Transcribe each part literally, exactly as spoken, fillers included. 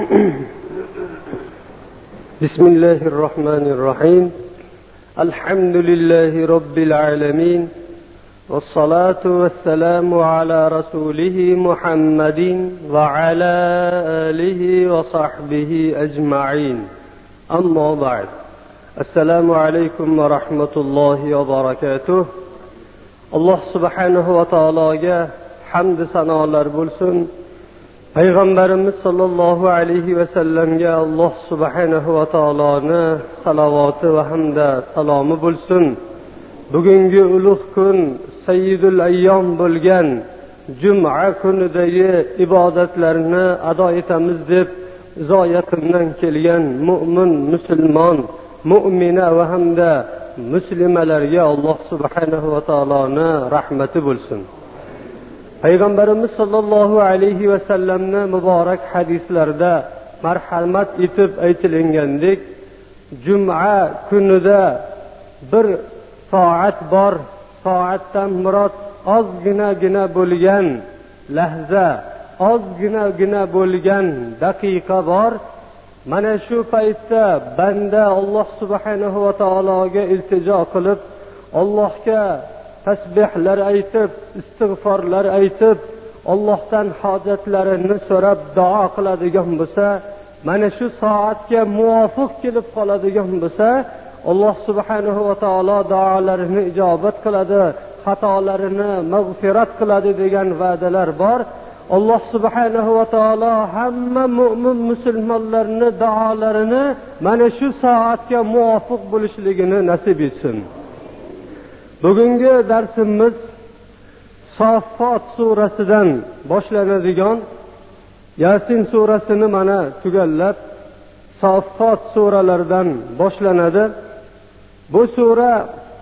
بسم الله الرحمن الرحيم. الحمد لله رب العالمين، والصلاة والسلام على رسوله محمد وعلى آله وصحبه أجمعين. أما بعد، السلام عليكم ورحمة الله وبركاته. الله سبحانه وتعالى hamd sanolar bo'lsin. Payg'ambarimiz sollallohu alayhi va sallamga Alloh subhanahu va taoloni salovati va hamda salomi bo'lsin. Bugungi ulug' kun, sayyidul ayyom bo'lgan juma kunidagi ibodatlarni ado etamiz deb zoyatimdan kelgan mu'min, musulmon, mu'mina va hamda muslimalarga Alloh subhanahu va taoloni rahmati bo'lsin. Payg'ambarimiz sollallohu alayhi va sallamni muborak hadislarda marhamat etib aytilgandek, juma kunida bir soat bor. Soatdan murod ozginagina bo'lgan lahza, ozginagina bo'lgan daqiqa bor. Mana shu paytda banda Alloh subhanahu va taologa iltijo qilib, Allohga tasbihlar aytib, istig'forlar aytib, Allohdan hojatlarini so'rab duo qiladigan bo'lsa, mana shu soatga muvofiq kelib qoladigan bo'lsa, Alloh subhanahu va taolo duolarini ijobat qiladi, xatolarini mag'firat qiladi degan va'dalar bor. Alloh subhanahu va taolo hamma mu'min musulmonlarning duolarini mana shu soatga muvofiq bo'lishligini nasib etsin. Bugungi darsimiz Saffot surasidan boshlanadigan. Yasin surasini mana tugallab Saffot suralaridan boshlanadi. Bu sura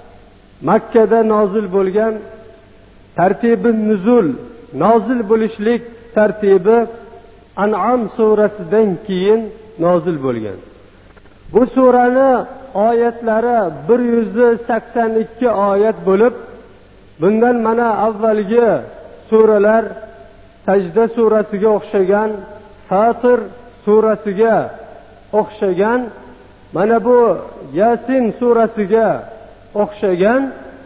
Makkada nozil bo'lgan. Tartibi nuzul, nozil bo'lishlik tartibi An'am surasidan keyin nozil bo'lgan. Bu surani oyatlari bir yuz sakson ikki oyat bo'lib, bundan mana avvalgi suralar Sajda surasiga o'xshagan, Fatir surasiga o'xshagan, mana bu Yasin surasiga o'xshagan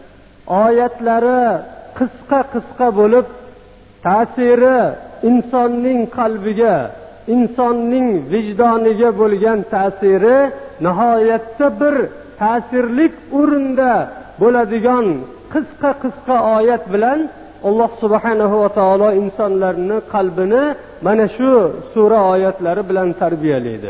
oyatlari qisqa-qisqa bo'lib, ta'siri insonning qalbiga, insonning vijdoniga bo'lgan ta'siri nihoyatda bir ta'sirlik o'rinda bo'ladigan qisqa-qisqa oyat bilan Alloh subhanahu va taolo insonlarning qalbini mana shu sura oyatlari bilan tarbiyalaydi.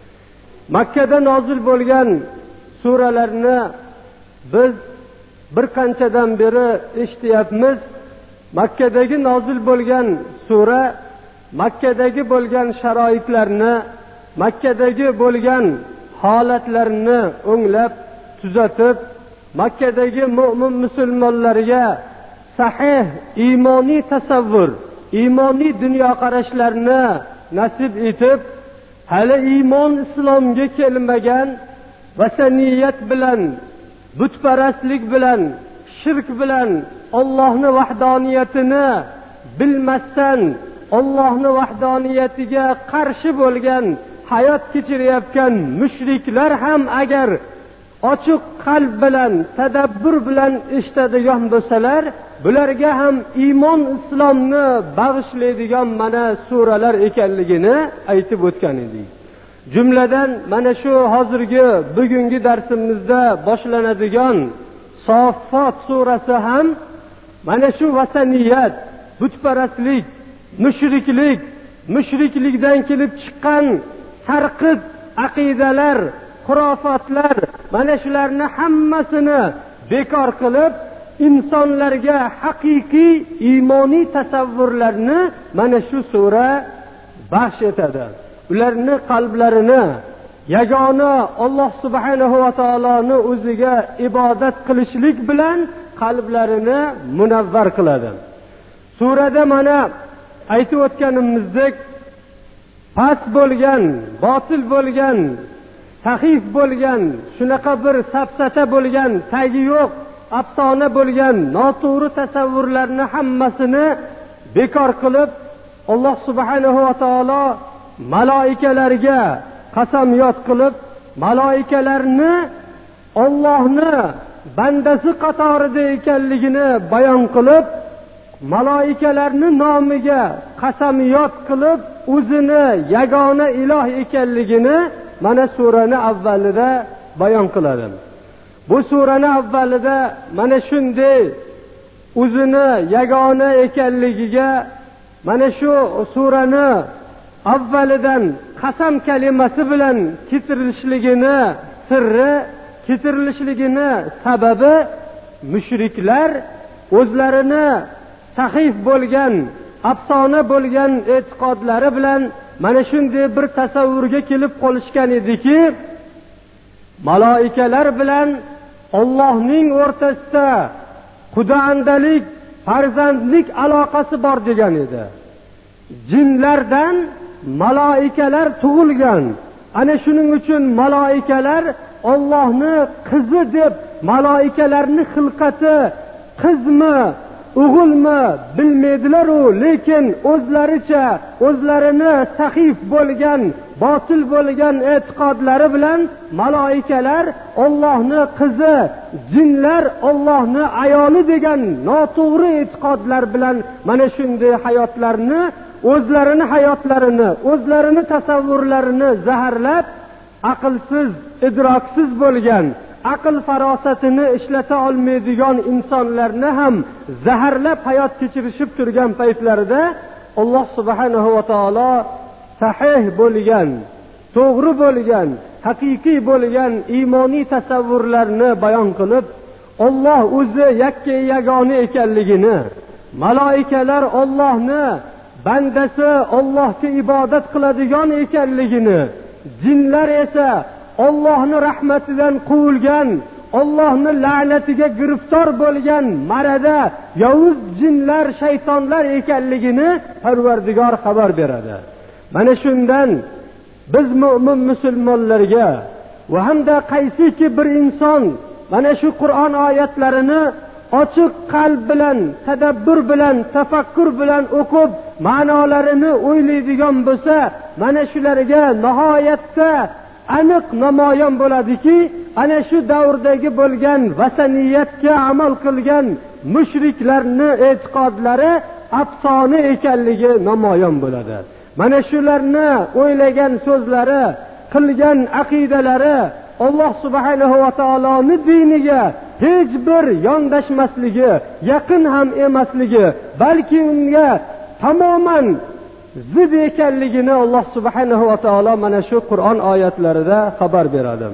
Makkada nozil bo'lgan suralarni biz bir qanchadan beri eshityapmiz. Makkadagi nozil bo'lgan sura Makkadagi bo'lgan sharoitlarni, Makkadagi bo'lgan holatlarni o'nglab, tuzatib, Makkadagi mu'min musulmonlarga sahih iymoniy tasavvur, iymoniy dunyoqarashlarni nasib etib, hali iymon islomga kelmagan, vasaniyat bilan, butparastlik bilan, shirk bilan, Allohning vahdoniyatini bilmasdan, Allohning vahdoniyatiga qarshi bo'lgan hayot kechirayotgan mushriklar ham agar ochiq qalb bilan, tadabbur bilan eshitadigan bo'lsalar, bularga ham iymon islomni bag'ishlaydigan mana suralar ekanligini aytib o'tgan edik. Jumladan mana shu hozirgi bugungi darsimizda boshlanadigan Saffot surasi ham mana shu vasaniyat, butparastlik, mushriklik, mushriklikdan kelib chiqqan sarqit aqidalar, xurofotlar, mana shularni hammasini bekor qilib, insonlarga haqiqiy iymoniy tasavvurlarni mana shu sura baxsh etadi. Ularning qalblarini yagona Alloh subhanahu va taoloni o'ziga ibodat qilishlik bilan qalblarini munavvar qiladi. Surada mana aytib o'tganimizdek, past bo'lgan, botil bo'lgan, sahif bo'lgan, shunaqa bir safsata bo'lgan, tagi yo'q, afsona bo'lgan noto'g'ri tasavvurlarni hammasini bekor qilib, Alloh subhanahu va taolo maloikalarga qasamyod qilib, maloikalarni Allohni bandasi qatorida ekanligini bayon qilib, maloikalarni nomiga qasamyod qilib, o'zini yagona iloh ekanligini mana suraning avvalida bayon qiladi. Bu suraning avvalida mana shunday o'zini yagona ekanligiga, mana shu surani avvalidan qasam kalimasi bilan keltirilishligini sirri, keltirilishligini sababi mushriklar o'zlarini sahif bo'lgan, afsona bo'lgan e'tiqodlari bilan mana shunday bir tasavvurga kelib qolishgan ediki, maloikalar bilan Allohning o'rtasida xudoandalik, farzandlik aloqasi bor degan edi. Jinlardan maloikalar tug'ilgan. Ana shuning uchun maloikalar Allohni qizi deb, maloikalarning xilqati qizmi, o'g'ilmi bilmaydilar-u, lekin o'zlaricha o'zlarini sahif bo'lgan, botil bo'lgan e'tiqodlari bilan maloikalar Allohni qizi, jinlar Allohni ayoli degan noto'g'ri e'tiqodlar bilan mana shunday hayotlarni, o'zlarini hayotlarini, o'zlarini tasavvurlarini zaharlab, aqlsiz, idroksiz bo'lgan, aql farosatini ishlata olmaydigan insonlarni ham zaharlab hayot kechirishib turgan paytlarida Alloh subhanahu va taolo sahih bo'lgan, to'g'ri bo'lgan, haqiqiy bo'lgan iymoniy tasavvurlarni bayon qilib, Alloh o'zi yakka yagona ekanligini, maloikalar Allohni bandasi, Allohga ibodat qiladigan ekanligini, jinlar esa Allohning rahmatidan quvilgan, Allohning la'natiga giriftor bo'lgan marada yovuz jinlar, shaytonlar ekanligini Parvardigor xabar beradi. Mana shundan biz mu'min musulmonlarga va hamda qaysiki bir inson mana shu Qur'on oyatlarini ochiq qalb bilan, tadabbur bilan, tafakkur bilan o'qib, ma'nolarini o'ylaydigan bo'lsa, mana shularga nihoyatda aniq namoyon bo'ladiki, ana shu davrdagi bo'lgan vasaniyatga amal qilgan mushriklarni e'tiqodlari afsona ekanligi namoyon bo'ladi. Mana shularni o'ylagan so'zlari, qilgan aqidalari Alloh subhanahu va taoloning diniga hech bir yondashmasligi, yaqin ham emasligi, balki unga tamoman zid ekanligini Alloh subhanahu va taolo mana shu Qur'on oyatlarida xabar beradi.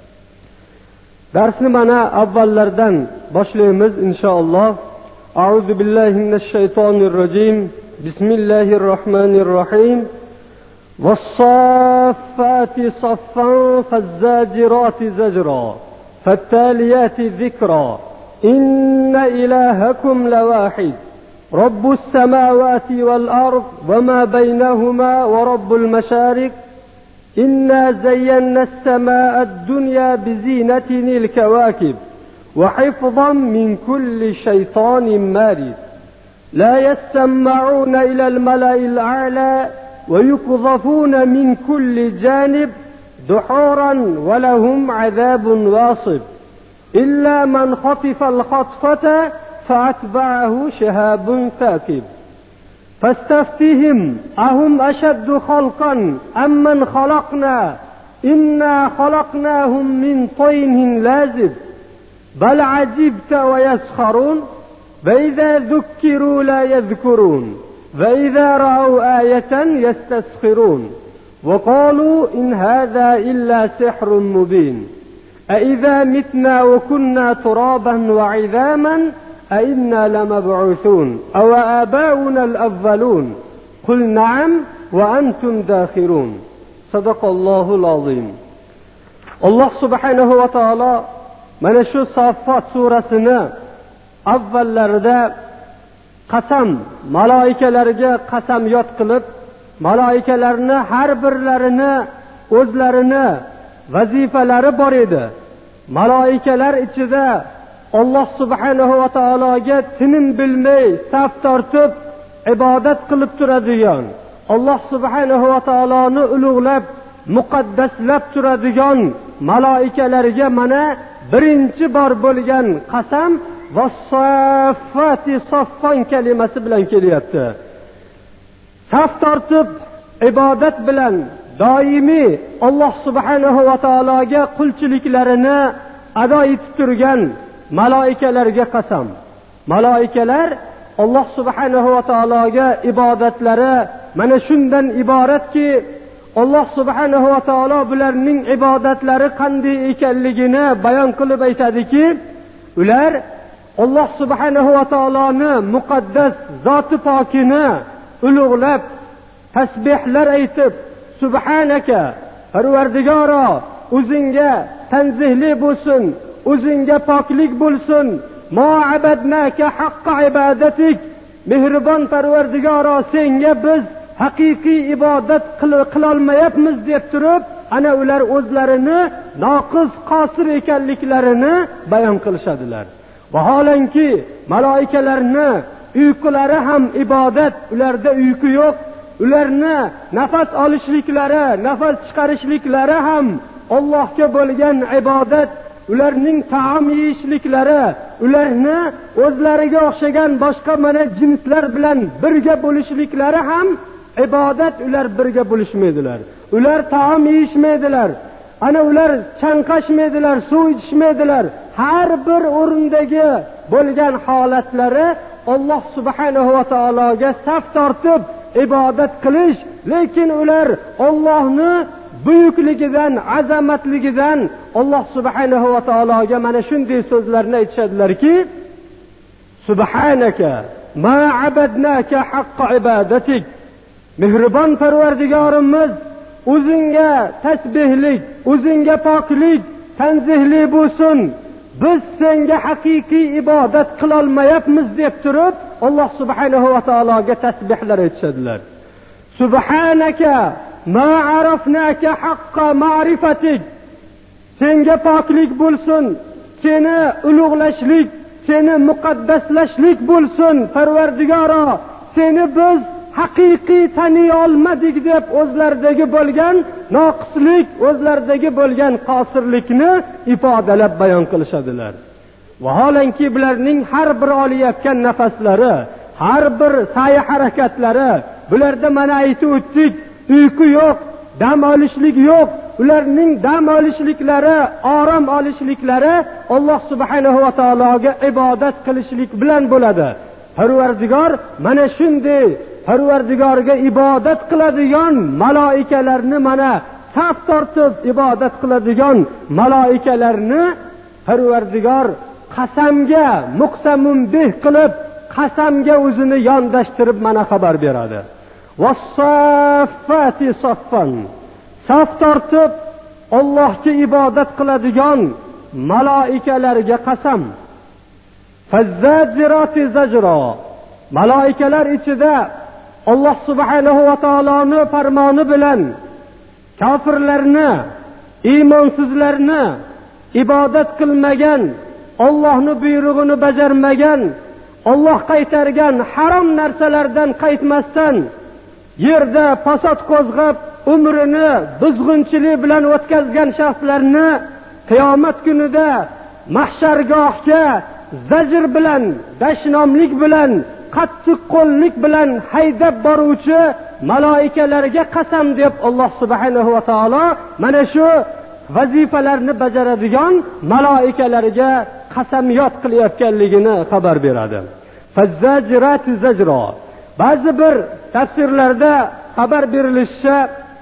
Darsni mana avvallardan boshlaymiz inshaalloh. A'udhu billahi minash shaytonir rojim. Bismillahir rohmanir rohim. Was-saffati saffan faz-zajirati zajra fattaliyati dhikra inna ilahakum lawahid رب السماوات والأرض وما بينهما ورب المشارق إنا زينا السماء الدنيا بزينة الكواكب وحفظا من كل شيطان مارد لا يسمعون إلى الملأ الأعلى ويقذفون من كل جانب دحورا ولهم عذاب واصب إلا من خطف الخطفة فأتبعه شهاب ثاقب فاستفتهم أهم أشد خلقا أم من خلقنا إنا خلقناهم من طين لازب بل عجبت ويسخرون وإذا ذكروا لا يذكرون وإذا رأوا آية يستسخرون وقالوا إن هذا إلا سحر مبين أإذا متنا وكنا ترابا وعظاما أئنا لمبعوثون أو آباؤنا الأولون قل نعم وأنتم داخرون صدق الله العظيم. الله سبحانه وتعالى mana shu Saffat surasini avvallarida qasam, maloikalarga qasamyod qilib, maloikalarni har birlarini o'zlarini vazifalari bor edi. Maloikalar ichida Alloh subhanahu va taologa tinim bilmay saf tortib ibodat qilib turadigan, Alloh subhanahu va taoloni ulug'lab muqaddaslab turadigan malaikalarga mana birinchi bor bo'lgan qasam vas-saffati saffan kalimasi bilan kelyapti. Saf tortib ibodat bilan doimiy Alloh subhanahu va taologa qulchiliklarini ado etib turgan malaikalarga qasam. Malaikalar Alloh subhanahu va taologa ibodatlari mana shundan iboratki, Alloh subhanahu va taolo bularning ibodatlari qanday ekanligini bayon qilib aytadiki, ular Alloh subhanahu va taoloni muqaddas zoti pokini ulug'lab tasbihlar aytib, subhanaka Parvardigoro, o'zingga tanzihli bo'lsin, o'zingga poklik bo'lsin, ma abadnaka haqqa ibadatik, mehribon Parvardigoro, senga biz haqiqiy ibodat qilolmayapmiz deb turib, ana ular o'zlarini noqis qosir ekanliklarini bayon qilishadilar. Vaholanki malaikalarni uyqulari ham ibodat, ularda uyqu yo'q. Ularni nafas olishliklari, nafas chiqarishliklari ham Allohga bo'lgan ibodat. Ularning taom yeyishliklari, ularni o'zlariga o'xshagan boshqa mana jinslar bilan birga bo'lishliklari ham ibodat. Ular birga bo'lishmaydilar. Ular taom yeyishmaydilar. Ana ular chanqashmaydilar, suv ichishmaydilar. Har bir o'rindagi bo'lgan holatlari Alloh subhanahu va taologa saf tortib ibodat qilish, lekin ular Allohni buyukligidan, azamatligidan Alloh subhanahu va taologa mana shunday so'zlarni aytishadilarki, subhanaka ma abadnaka haqqa ibadatik, mehribon Parvardigorimiz, o'zingga tasbihlik, o'zingga poklik, tanzihli bo'lsin, biz senga haqiqiy ibodat qilolmayapmiz deb turib Alloh subhanahu va taologa tasbihlar aytishadilar. Subhanaka ma arafnaka haqqa ma'rifatik, senga poklik bo'lsin, seni ulug'lashlik, seni muqaddaslashlik bo'lsin Parvardigoro, seni biz haqiqiy taniy olmadik deb o'zlaridagi bo'lgan noqislik, o'zlaridagi bo'lgan qosirlikni ifodalab bayon qilishadilar. Vaholanki bularning har bir olayotgan nafaslari, har bir sa'y harakatlari, bularda mana aytib o'tdik, uyqu yo'q, dam olishlik yo'q. Ularning dam olishliklari, orom olishliklari Alloh subhanahu va taologa ibodat qilishlik bilan bo'ladi. Parvardigor mana shunday Parvardigorga ibodat qiladigan malaikalarni, mana saf tortib ibodat qiladigan malaikalarni Parvardigor qasamga muqsamun bih qilib, qasamga o'zini yondashtirib mana xabar beradi. Was-saffati saffan, saf tortib Allohga ibodat qiladigan malaikalarga qasam. Fazzajirati zajra, malaikalar ichida Alloh subhanahu va taoloning farmoni bilan kofirlarni, iymonsizlarni, ibodat qilmagan, Allohning buyrug'ini bajarmagan, Alloh qaytargan harom narsalardan qaytmasdan yerda fasod qo'zg'ab umrini buzg'unchilik bilan o'tkazgan shaxslarni qiyomat kunida mahshargohga zajr bilan, dashnomlik bilan, qattiq qo'llik bilan haydab boruvchi malaikalarga qasam deb Alloh subhanahu va taolo mana shu vazifalarni bajaradigan malaikalarga qasamiyat qilayotganligini xabar beradi. Fazzajirati zajra. Ba'zi bir tafsirlarda xabar berilishicha,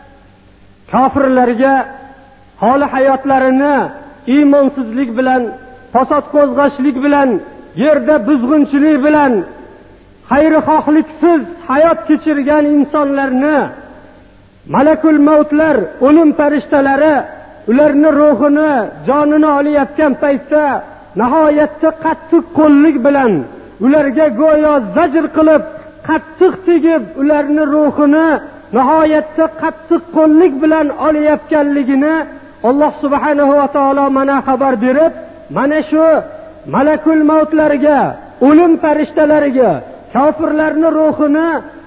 kofirlarga holi hayotlarini iymonsizlik bilan, fasod qo'zg'ashlik bilan, yerda buzg'unchilik bilan, xayrixohliksiz hayot kechirgan insonlarni malakul mavtlar, o'lim farishtalari ularni ruhini, jonini olayotgan paytda nihoyatda qattiq qo'llik bilan ularga go'yo zajr qilib, qattiq tegib, ularni ruhini nihoyatda qattiq qo'llik bilan olayotganligini Alloh subhanahu va taolo mana xabar berib, mana shu malakul mavtlarga, o'lim farishtalariga kofirlarning ruhini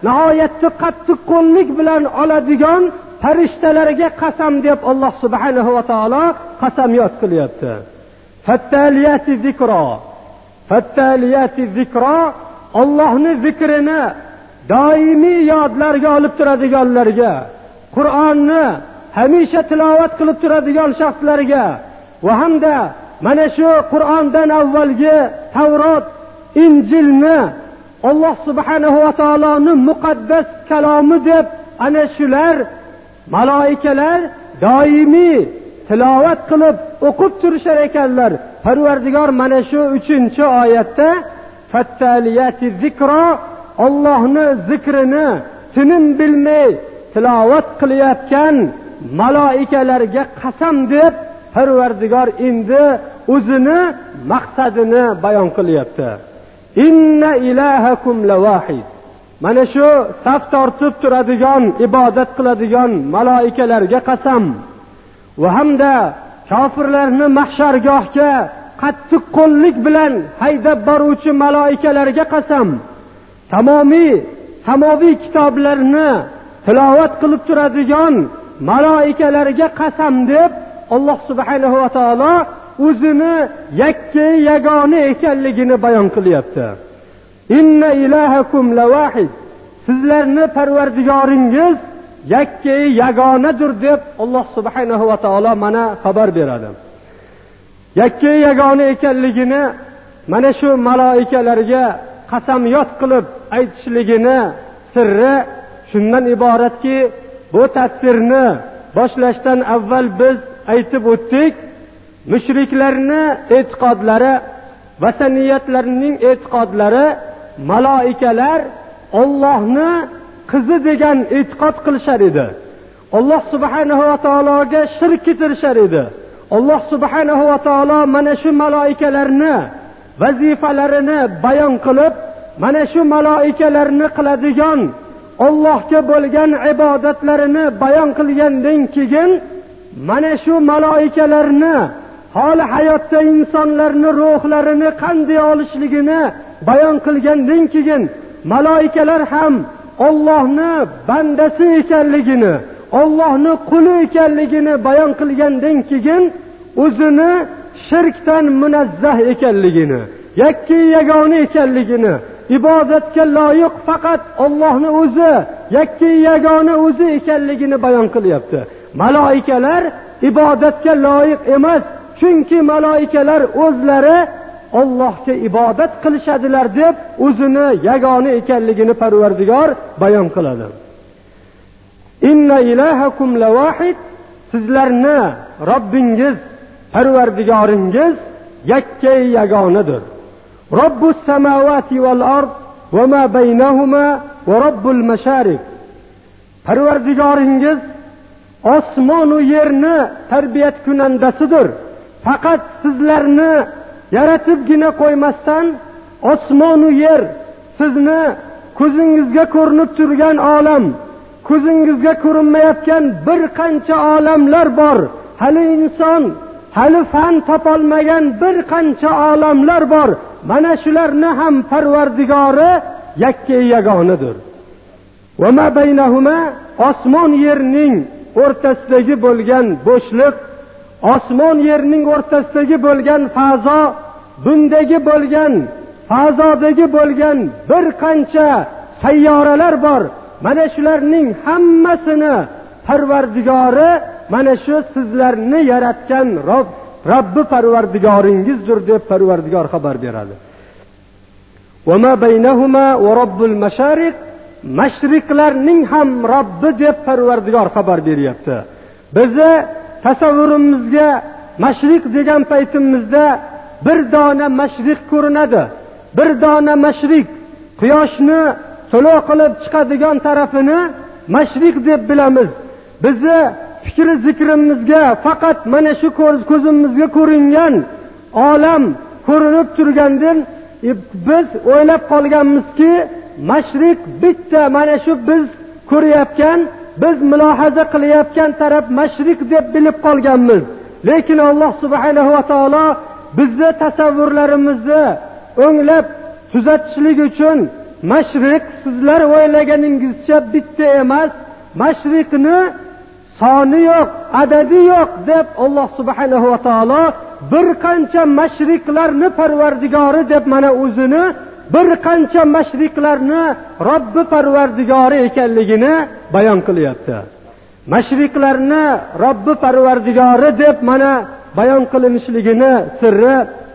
nihoyatda qattiq qo'llik bilan oladigan farishtalarga qasam deb Alloh subhanahu va taolo qasamyod qilyapti. Fattaliyati zikro. Fattaliyati zikro, Allohning zikrini doimiy yodlarga olib turadiganlarga, Qur'onni hamisha tilovat qilib turadigan shaxslarga va hamda mana shu Qur'ondan avvalgi Tavrot, Injilni Alloh subhanahu va taoloning muqaddas kalomi deb ana shular malaikalar doimiy tilovat qilib o'qib turishar ekanlar. Parvardigor mana shu uchinchi oyatda fattaliyati zikro, Allohning zikrini tinim bilmay tilovat qilayotgan malaikalarga qasam deb Parvardigor endi o'zini maqsadini bayon qilyapti. Inna ilahakum lawahid. Mana shu saf tortib turadigan, ibodat qiladigan malaikalarga qasam va hamda kofirlarni mahshargohga qattiq qo'llik bilan haydab boruvchi malaikalarga qasam, tamomiy samoviy kitoblarni tilovat qilib turadigan malaikalarga qasam deb Alloh subhanahu va taolo o'zini yakka yagona ekanligini bayon qilyapti. Inna ilahakum lawahid. Sizlarni Parvardigoringiz yakka yagonadir deb Alloh subhanahu va taolo mana xabar beradi. Yakka yagona ekanligini mana shu malaikalarga qasamyod qilib aytishligini sirri shundan iboratki, bu tafsirni boshlashdan avval biz aytib o'tdik, mushriklarning e'tiqodlari, vasaniyatlarning e'tiqodlari malaikalar Allohni qizi degan e'tiqod qilishar edi. Alloh subhanahu va taologa shirk keltirishar edi. Alloh subhanahu va taolo mana shu malaikalarni vazifalarini bayon qilib, mana shu malaikalarni qiladigan Allohga bo'lgan ibodatlarini bayon qilgandan keyin mana shu malaikalarni holi hayotda insonlarning ruhlarini qanday olishligini bayon qilgandan keyin malaikalar ham Allohning bandasi ekanligini, Allohning quli ekanligini bayon qilgandan keyin o'zini shirkdan munazzah ekanligini, yakka yagona ekanligini, ibodatga loyiq faqat Allohning o'zi, yakka yagona o'zi ekanligini bayon qilyapti. Malaikalar ibodatga loyiq emas, chunki malaikalar o'zlari Allohga ibodat qilishadilar deb o'zini yagona ekanligini Parvardigor bayon qiladi. Inna ilahakum lawahid. Sizlarni Robbingiz, Parvardigoringiz yakka yagonadir. Robbus samawati val ard va ma baynahuma va robbul mashariq. Parvardigoringiz osmon va yerni tarbiyat kunandasidir. Faqat sizlarni yaratibgina qo'ymasdan osmon va yer, sizni ko'zingizga ko'rinib turgan olam, ko'zingizga ko'rinmayotgan bir qancha olamlar bor. Hali inson, hali fan topolmagan bir qancha olamlar bor. Mana shularni ham Parvardigori yakka yagonadir. Va ma baynahuma, osmon yerning o'rtasidagi bo'lgan bo'shliq, osmon yerning o'rtasidagi bo'lgan fazo, bundagi bo'lgan fazodagi bo'lgan bir qancha sayyoralar bor. Mana shularning hammasini Parvardigori mana shu sizlarni yaratgan Robb, Robbi Parvardigoringizdir deb Parvardigor xabar beradi. Va ma baynahuma va robbul mashariq. Mashriqlarning ham Robbi deb Parvardigor xabar beryapti. Bizni tasavvurimizga mashriq degan paytimizda bir dona mashriq ko'rinadi. Bir dona mashriq, quyoshni to'lo qilib chiqadigan tarafini mashriq deb bilamiz. Bizni fikri zikrimizga faqat mana shu ko'zimizga ko'ringan olam ko'rinib turgandan biz o'ylab qolganmizki, mashriq bitta, mana shu biz ko'rayotgan, biz mulohaza qilayotgan taraf mashriq deb bilib qolganmiz. Lekin Alloh subhanahu va taolo bizni tasavvurlarimizni o'nglab tuzatishlik uchun mashriq sizlar o'ylaganingizcha bitta emas, mashriqni soni yo'q, adadi yo'q deb Alloh subhanahu va taolo bir qancha mashriqlarni parvardigori deb mana o'zini bir qancha mashriqlarni Robbi parvardigori ekanligini bayon qilyapti. Mashriqlarni Robbi parvardigori deb mana bayon qilinishligini sirri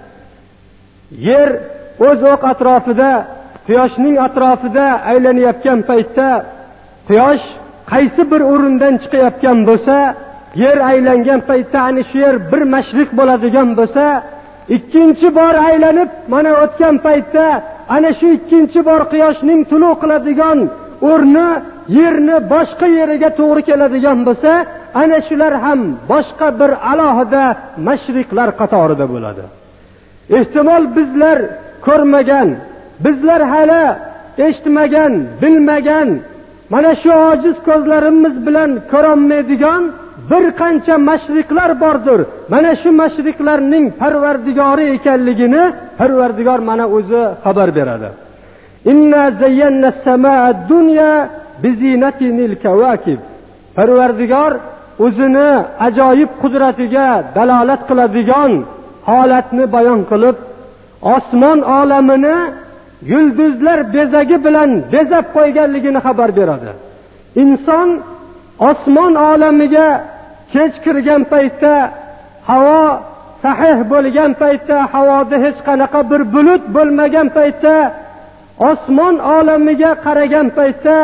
yer o'z o'q atrofida, quyoshning atrofida aylanayotgan paytda quyosh qaysi bir o'rindan chiqayotgan bo'lsa, yer aylangan paytda ana shu yer bir mashriq bo'ladigan bo'lsa, ikkinchi bor aylanib mana o'tgan paytda ana shu ikkinchi bor quyoshning tulu qiladigan o'rni yerni boshqa yeriga to'g'ri keladigan bo'lsa, ana shular ham boshqa bir alohida mashriqlar qatorida bo'ladi. Ehtimol bizlar ko'rmagan, bizlar hali eshitmagan, bilmagan, mana shu ojiz ko'zlarimiz bilan ko'rolmaydigan bir qancha mashriqlar bordir. Mana shu mashriqlarning parvardigori ekanligini Parvardigor mana o'zi xabar beradi. Inna zayyana as-samaa ad-dunya bizinatinil kawakib. Parvardigor o'zini ajoyib qudratiga dalolat qiladigan holatni bayon qilib, osmon olamini yulduzlar bezagi bilan bezab qo'yganligini xabar beradi. Inson osmon olamiga kech kirgan paytda, havo sahih bo'lgan paytda, havoda hech qanaqa bir bulut bo'lmagan paytda, osmon olamiga qaragan paytda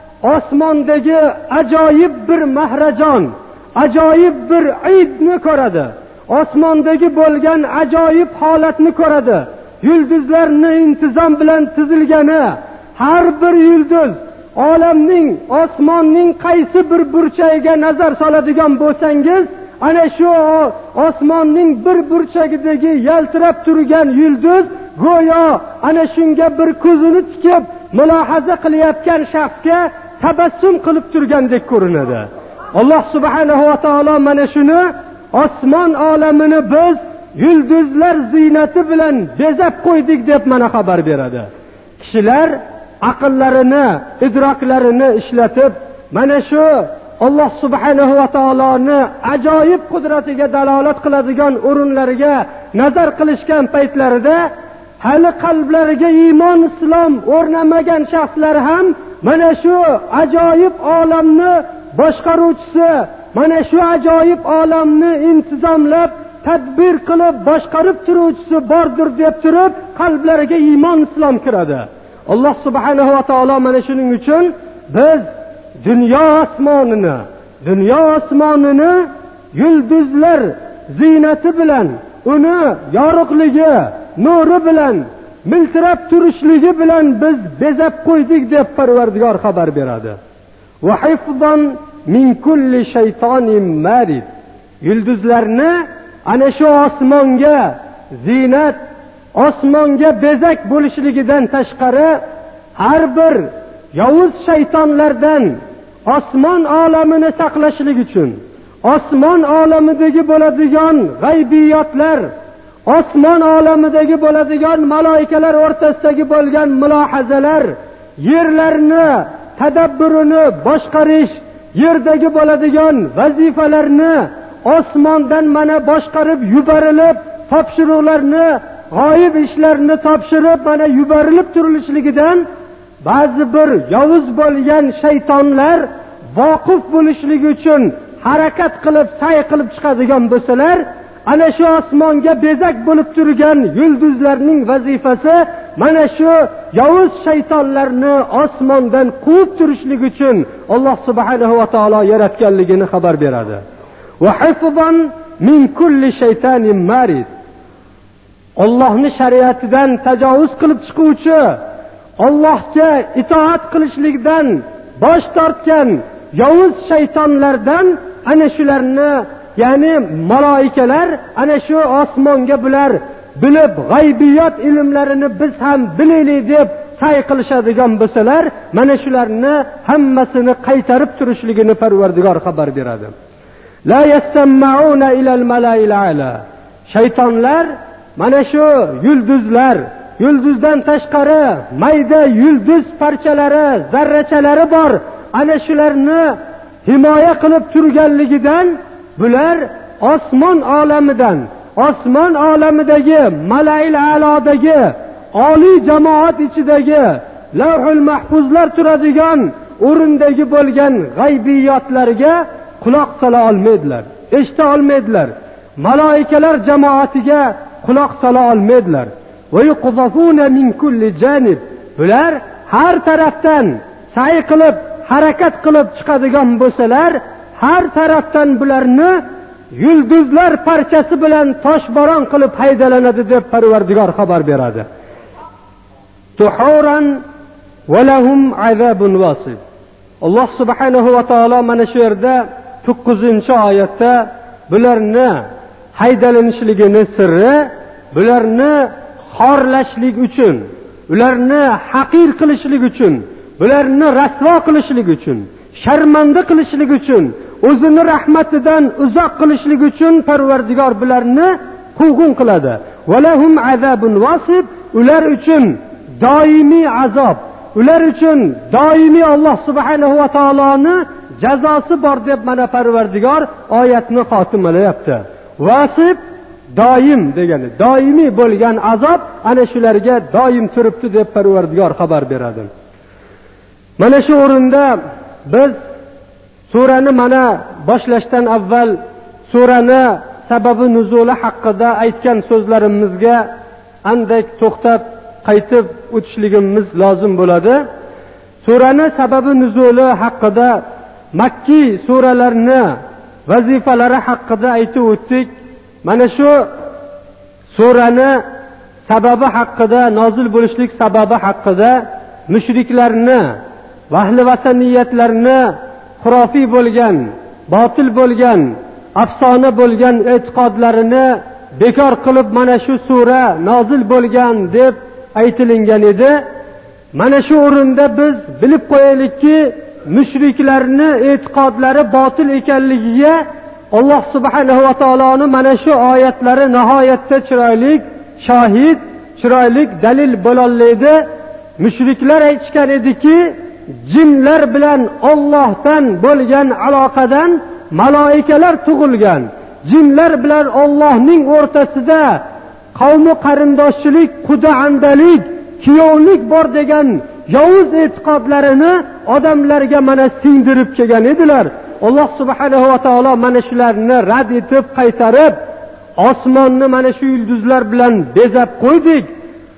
osmondagi ajoyib bir mahrajon, ajoyib bir aydni ko'radi. Osmondagi bo'lgan ajoyib holatni ko'radi. Yulduzlarni intizom bilan tizilgani, har bir yulduz olamning, osmonning qaysi bir burchagiga nazar soladigan bo'lsangiz, ana shu osmonning bir burchagidagi yaltirab turgan yulduz go'yo ana shunga bir ko'zini tikib mulohaza qilayotgan shaxsga tabassum qilib turgandek ko'rinadi. Alloh subhanahu va taolo mana shuni osmon olamini biz yulduzlar ziynati bilan bezab qo'ydik deb mana xabar beradi. Kishilar aqllarini, idroklarini ishlatib mana shu Alloh subhanahu va taoloni ajoyib qudratiga dalolat qiladigan o'rinlarga nazar qilishgan paytlarida hali qalblariga iymon, islom o'rnamagan shaxslar ham mana shu ajoyib olamni boshqaruvchisi, mana shu ajoyib olamni intizomlab, tadbir qilib boshqarib turuvchisi bordir deb turib qalblariga iymon, islom kiradi. Alloh subhanahu va taolo mana shuning uchun biz dunyo osmonini, dunyo osmonini yulduzlar ziynati bilan, uni yorug'ligi, nuri bilan, miltirab turishligi bilan biz bezab qo'ydik deb Parvardigor xabar beradi. Va hifzan min kulli shaytonin marid. Yulduzlarni ana shu osmonga ziynat, osmonga bezak bo'lishligidan tashqari har bir yovuz shaytonlardan osmon olamini saqlashlik uchun, osmon olamidagi bo'ladigan g'aybiyotlar, osmon olamidagi bo'ladigan malaikalar o'rtasidagi bo'lgan mulohazalar, yerlarni tadabburini boshqarish, yerdagi bo'ladigan vazifalarni osmondan mana boshqarib yuborilib, topshiriqlarni, g'oyib ishlarni topshirib mana yuborilib turilishligidan ba'zi bir yovuz bo'lgan shaytonlar voqif bo'lishligi uchun harakat qilib, sa'y qilib chiqadigan bo'lsalar, ana shu osmonga bezak bo'lib turgan yulduzlarning vazifasi mana shu yovuz shaytonlarni osmondan quvib turishlik uchun Alloh subhanahu va taolo yaratganligini xabar beradi. Va hifzan min kulli shaytanin marid. Allohning shariatidan tajovuz qilib chiquvchi, Allohga itoat qilishlikdan bosh tortgan yovuz shaytonlardan ana shularni, ya'ni malaikalar ana shu osmonga bular bilib g'aybiyot ilmlarini biz ham bilaylik deb sa'y qilishadigan bo'lsalar, mana shularni hammasini qaytarib turishligini Parvardigor xabar beradi. La yasma'una ilal mala'il a'la. Shaytonlar mana shu yulduzlar, yulduzdan tashqari mayda yulduz parchalari, zarrachalari bor. Ana shularni himoya qilib turganligidan bular osmon olamidan, osmon olamidagi malail a'lodagi oliy jamoat ichidagi lavhul mahfuzlar turadigan o'rindagi bo'lgan g'aybiyotlarga quloq sola olmaydilar, eshita olmaydilar. Maloikalar jamoatiga quloq sola olmaydilar. Va yuqzafuna min kulli janib. Bular har tarafdan sa'y qilib, harakat qilib chiqadigan bo'lsalar, har tarafdan bularni yulduzlar parchasi bilan toshbo'ron qilib haydalanadi deb Parvardigor xabar beradi. Tuhuran va lahum azabun wasib. Alloh subhanahu va taolo mana shu yerda to'qqizinchi oyatda bularni haydalanishligini sirri, bularni xorlashlik uchun, ularni haqir qilishlik uchun, bularni rasvo qilishlik uchun, sharmanda qilishlik uchun, o'zini rahmatidan uzoq qilishlik uchun Parvardigor bularni quvg'in qiladi. Valahum azabun wasib, ular uchun doimiy azob, ular uchun doimiy Alloh subhanahu va taoloning jazosi bor deb mana Parvardigor oyatni xotimalayapti. Vasib doim degani, doimiy bo'lgan azob ana shularga doim turibdi deb Parvardigor xabar beradi. Mana shu o'rinda biz surani mana boshlashdan avval surani sababi nuzuli haqida aytgan so'zlarimizga andak to'xtab qaytib o'tishligimiz lozim bo'ladi. Surani sababi nuzuli haqida Makki suralarni vazifalari haqida aytib o'tdik. Mana shu surani sababi haqida, nozil bo'lishlik sababi haqida mushriklarni, vahli vasaniyatlarni, xurofiy bo'lgan, botil bo'lgan, afsona bo'lgan e'tiqodlarini bekor qilib mana shu sura nozil bo'lgan deb aytilingan edi. Mana shu o'rinda biz bilib qo'yaylikki, mushriklarni e'tiqodlari botil ekanligiga Alloh subhanahu va taoloning mana shu oyatlari nihoyatda chiroyli shohid, chiroyli dalil bo'laoladi. Mushriklar aytishgan ediki, jinlar bilan Allohdan bo'lgan aloqadan maloikalar tug'ilgan. Jinlar bilan Allohning o'rtasida qavmi qarindoshchilik, quda-andalik, kuyovlik bor degan yovuz e'tiqodlarini odamlarga mana singdirib kelgan edilar. Alloh subhanahu va taolo mana shularni rad etib qaytarib, osmonni mana shu yulduzlar bilan bezab qo'ydik.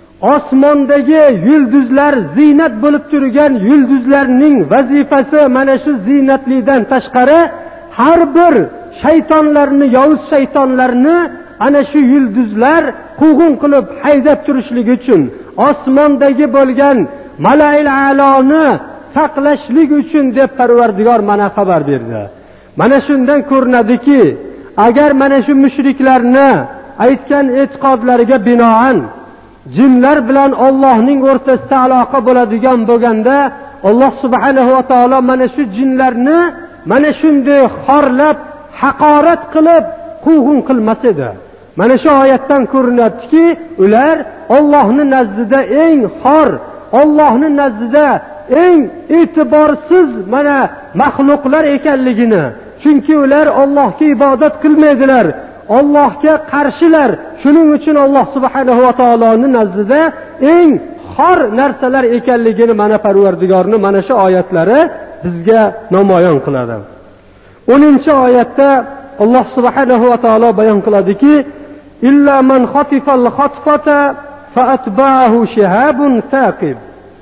Osmondagi yulduzlar ziynat bo'lib turgan yulduzlarning vazifasi mana shu ziynatlidan tashqari har bir shaytonlarni, yovuz shaytonlarni ana shu yulduzlar quvg'in qilib haydab turishligi uchun, osmondagi bo'lgan malail a'loni saqlashlik uchun deb Parvardigor mana xabar berdi. Mana shundan ko'rinadiki, agar mana shu mushriklarni aytgan e'tiqodlariga binoan jinlar bilan Allohning o'rtasida aloqa bo'ladigan bo'lganda, Alloh subhanahu va taolo mana shu jinlarni mana shunday xorlab, haqorat qilib quvg'in qilmas edi. Mana shu oyatdan ko'rinadiki, ular Allohning nazdida eng xor, Allohning nazdida eng e'tiborsiz mana maxluqlar ekanligini, chunki ular Allohga ibodat qilmaydilar, Allohga qarshilar. Shuning uchun Alloh subhanahu va taoloning nazdida eng xor narsalar ekanligini mana Parvardigorning mana shu oyatlari bizga namoyon qiladi. o'ninchi oyatda Alloh subhanahu va taolo bayon qiladiki, illa man khatifal khatfata fa atba'ahu shihabun thaqib.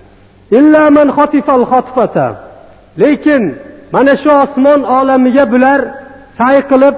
Illa man khatifal khatfata. Lekin mana shu osmon olamiga bular sa'y qilib,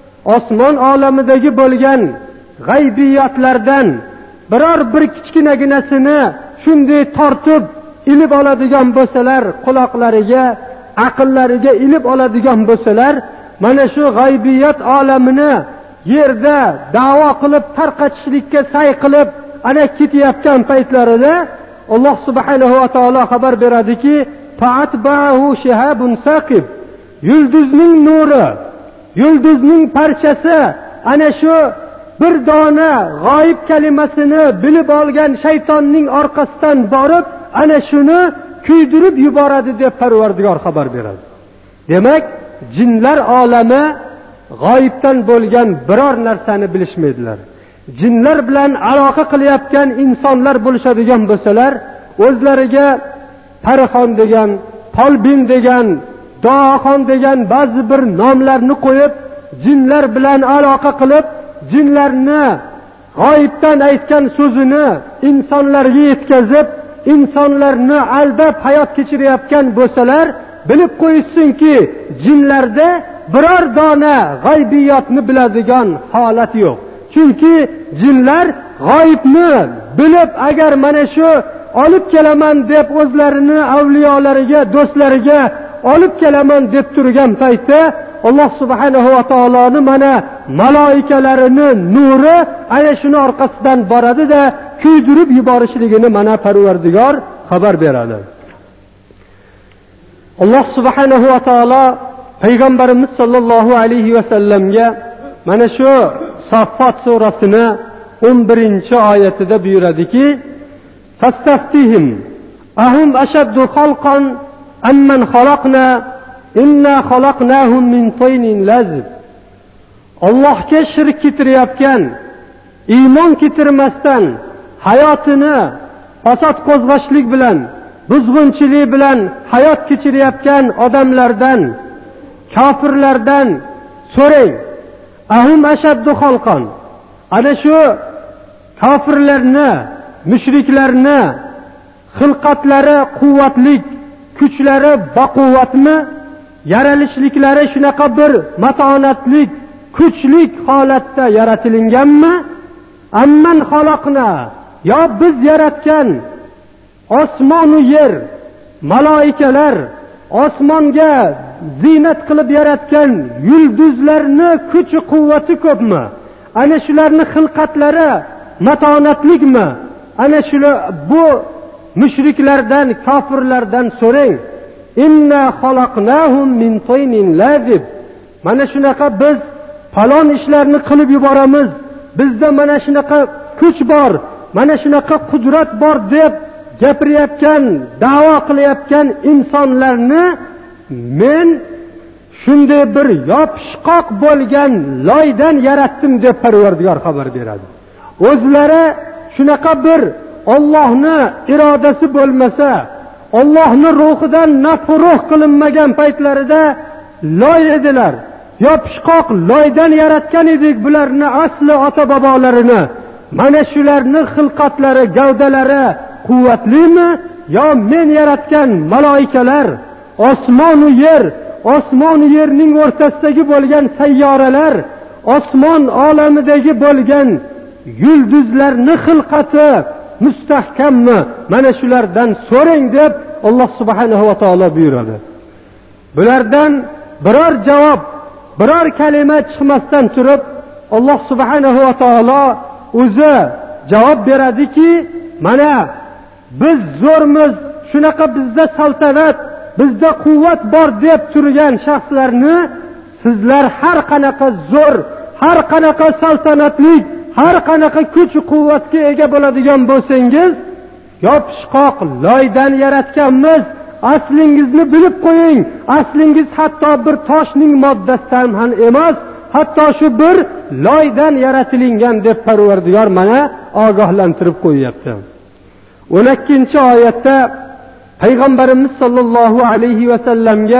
osmon olamidagi bo'lgan g'aybiyatlardan biror bir kichkinaginasini shunday tortib ilib oladigan bo'lsalar, quloqlariga, aqllariga ilib oladigan bo'lsalar, mana shu g'aybiyat olamini yerda da'vo qilib tarqatishlikka sa'y qilib ana ketayotgan paytlarida Alloh subhanahu va taolo xabar beradiki, fa'atba'ahu shihabun saqib. Yulduzning nuri, yulduzning parchasi ana shu bir dona g'oyib kalimasini bilib olgan shaytonning orqasidan borib ana shuni kuydirib yuboradi deb Parvardigor xabar beradi. Demak, jinlar olami g'oyibdan bo'lgan biror narsani bilishmaydilar. Jinlar bilan aloqa qilayotgan insonlar bo'lishadigan bo'lsalar, o'zlariga Parixon degan, Polbin degan, Duoxon degan ba'zi bir nomlarni qo'yib, jinlar bilan aloqa qilib, jinlarni g'oyibdan aytgan so'zini insonlarga yetkazib, insonlarni aldab hayot kechirayotgan bo'lsalar, bilib qo'yishsinki, jinlarda biror dona g'oybiyotni biladigan holat yo'q. Chunki jinlar g'oyibni bilib, agar mana shu olib kelaman deb o'zlarini avliyolariga, do'stlariga olib kelaman deb turgan paytda Alloh subhanahu va taoloni mana maloikalarini nuri ana shuni orqasidan boradi-da, kuydirib yuborishligini mana Parvardigor xabar beradi. Alloh subhanahu va taolo payg'ambarimiz sollallohu alayhi va sallamga mana shu Saffat surasini o'n birinchi oyatida buyuradiki: "Fastaftihim ahum ashaddu khalqan amman khalaqna inna khalaqnahum min taynin lazib." Allohga shirk keltirayotgan, iymon keltirmasdan hayotini fasod qo'zg'ashlik bilan, buzg'unchilik bilan hayot kechirayotgan odamlardan, kofirlardan so'rang. Ahum ashaddu khalqan. Ana shu kofirlarni, mushriklarni xilqatlari quvvatlik, kuchlari baquvvatmi? Yaralishliklari shunaqa bir matonatlik, kuchlik holatda yaratilinganmi? Amman xaloqna, yo biz yaratgan osmon va yer, maloikalar, osmonga zinat qilib yaratgan yulduzlarni kuchi quvvati ko'pmi? Ana shularni xilqatlari matonatlikmi? Ana shular bu mushriklardan, kofirlardan so'rang. Inna xalaqnahum min taynin lazib. Mana shunaqa biz falon ishlarni qilib yuboramiz. Bizda mana shunaqa kuch bor, mana shunaqa qudrat bor deb gapirayotgan, da'vo qilayotgan insonlarni men shunday bir yopishqoq bo'lgan loydan yaratdim deb Parvardigor xabar beradi. O'zlari shunaqa bir Allohning irodasi bo'lmasa, Allohning ruhidan nafruh qilinmagan paytlarida loy edilar. Yopishqoq loydan yaratgan edik bularni asli ota-bobolarini. Mana shularni xilqatlari, gavdalari quvvatlimi yo men yaratgan maloikalar, osmon va yer, osmon va yerning o'rtasidagi bo'lgan sayyoralar, osmon olamidagi bo'lgan yulduzlarni xilqati mustahkammi? Mana shulardan so'rang deb Alloh subhanahu va taolo buyuradi. Bulardan biror javob, biror kalima chiqmasdan turib Alloh subhanahu va taolo o'zi javob beradiki, mana biz zo'rmiz, shunaqa bizda saltanat, bizda quvvat bor deb turgan shaxslarni sizlar har qanaqa zo'r, har qanaqa saltanatli, har qanaqa kuch quvvatga ega bo'ladigan bo'lsangiz, yopishqoq loydan yaratganmiz. Aslingizni bilib qo'ying. Aslingiz hatto bir toshning moddasidan ham emas, hatto shu bir loydan yaratilingan deb Parvardigor mana ogohlantirib qo'yapti. o'n ikkinchi oyatda payg'ambarimiz sollallohu alayhi va sallamga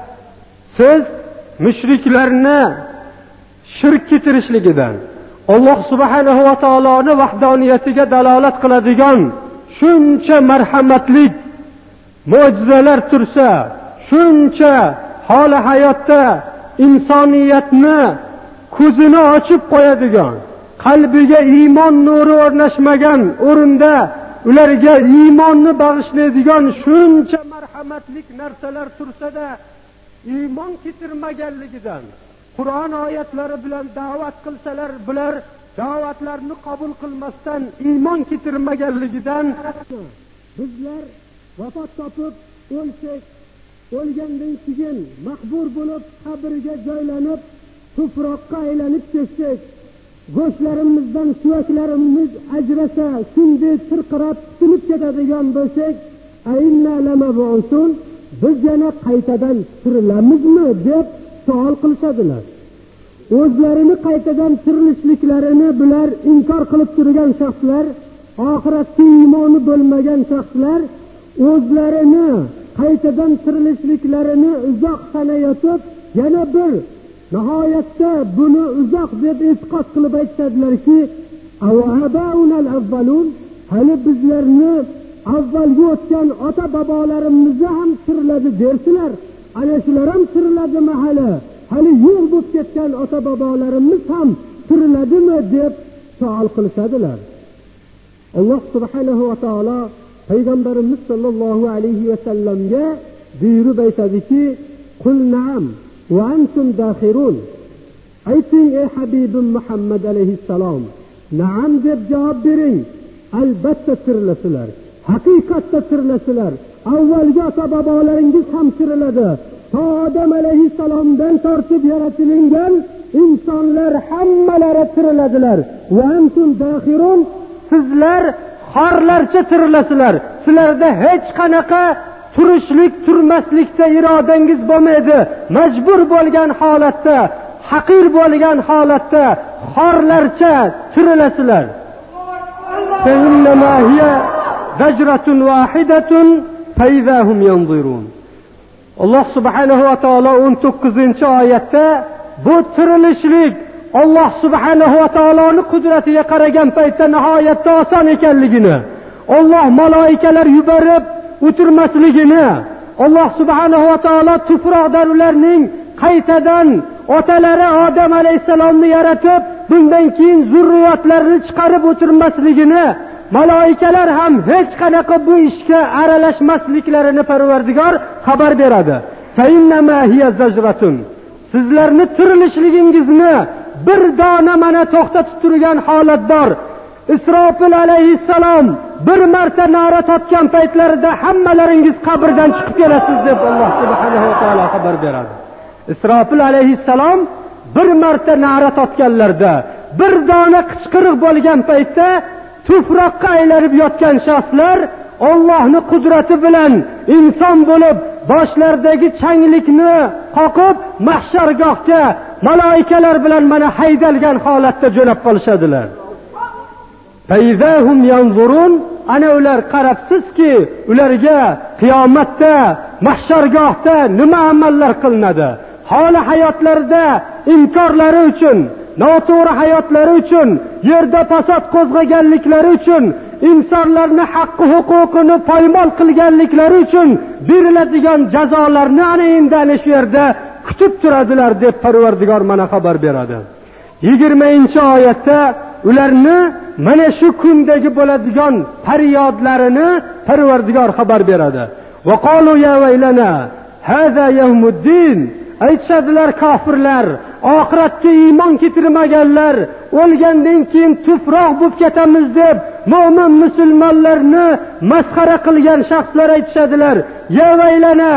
siz mushriklarni shirk keltirishligidan, Alloh subhanahu va taoloning vahdoniyatiga dalolat qiladigan shuncha marhamatlik mo'jizalar tursa, shuncha holi hayotda insoniyatni ko'zini ochib qo'yadigan, qalbiga iymon nuri o'rnashmagan o'rinda ularga iymonni bag'ishlaydigan shuncha marhamatlik narsalar tursa-da, iymon keltirmaganligidan, Qur'on oyatlari bilan da'vat qilsalar, bular da'vatlarni qabul qilmasdan iymon keltirmaganligidan bizlar vafot topib o'lsak, o'lgandan keyin maqbur bo'lib qabrga joylanib tuproqqa aylanib ketsak, go'shtlarimizdan suyaklarimiz ajrasa, shunday tirqirab tutilib ketadigan bo'lsak, ayna lamab'usun, biz yana qaytadan tirilamizmi deb savol qilishadilar. O'zlarini qaytadan tirilishliklarini bular inkor qilib turgan shaxslar, oxiratga iymoni bo'lmagan shaxslar o'zlarini qaytadan tirilishliklarini uzoq sanayotib, yana bir nihoyatda buni uzoq deb e'tiqod qilib aytadilarki, avabaunal avvalun, hali bizlarni avvalgi o'tgan ota bobolarimizni ham tiriladi dersilar, ana shular ham tiriladimi hali? Hali yo'q bo'lib ketgan ota bobolarimiz ham tiriladimi deb savol qilishadilar. Alloh subhanahu va taolo payg'ambarimiz sollallohu alayhi va sallamga buyurib aytadiki, qul na'am va antum dakhirun. Ayting ey Habibim Muhammad alayhissalom, na'am deb javob bering. Albatta tirilasizlar. Haqiqatda tirilasizlar. Avvalgi ota bobolaringiz ham tiriladi. Odam alayhissalomdan tortib yaratilingan insonlar hammalari tiriladilar. Va antum dakhirun, sizlar xorlarcha tirilasizlar. Sizlarda hech qanaqa turishlik, turmaslikda irodangiz bo'lmaydi. Majbur bo'lgan holatda, haqir bo'lgan holatda xorlarcha tirilasizlar. Fa innama hiya zajratun wahidatun fa idahum yanzurun. Alloh subhanahu va taolo o'n to'qqizinchi oyatda bu tirilishlik Alloh subhanahu va taoloning qudratiga qaragan paytda nihoyatda oson ekanligini, Alloh malaikalar yuborib o'tirmasligini, Alloh subhanahu va taolo tuproqdan ularning qaytadan otalari Odam alayhisalomni yaratib, bundan keyin zurriyotlarini chiqarib o'tirmasligini, malaikalar ham hech qanaqa bu ishga aralashmasliklarini Parvardigor xabar beradi. Fa innama hiya zajratun. Sizlarni tirilishligingizni bir dona mana to'xtatib turgan holat bor. Isrofil alayhissalom bir marta nara totgan paytlarida hammalaringiz qabrdan chiqib kelasiz deb Alloh subhanahu va taolo xabar beradi. Isrofil alayhissalom bir marta nara totganlarda, bir dona qichqiriq bo'lgan paytda tuproqqa aylanib yotgan shaxslar Allohning qudrati bilan inson bo'lib boshlaridagi changlikni qoqib mahshargohga malaikalar bilan mana haydalgan holatda jo'nab qolishadilar. Faizahum yanzurun, ana ular qarabsizki, ularga qiyomatda mahshargohda nima amallar qilinadi. Holi hayotlarida inkorlari uchun, noto'g'ri hayotlari uchun, yerda fasod qo'zg'aganliklari uchun, insonlarni haqqi huquqini poymol qilganliklari uchun beriladigan jazolarni ana endi ana shu yerda kutib turadilar deb Parvardigor mana xabar beradi. yigirmanchi oyatda ularni mana shu kundagi bo'ladigan faryodlarini Parvardigor xabar beradi. Va qalu ya vaylana hada yawmuddin. Aytishadilar kofirlar, oxiratga iymon keltirmaganlar, o'lgandan keyin tuproq bo'lib ketamiz deb mo'min musulmonlarni masxara qilgan shaxslar aytishadilar. Ya vaylana,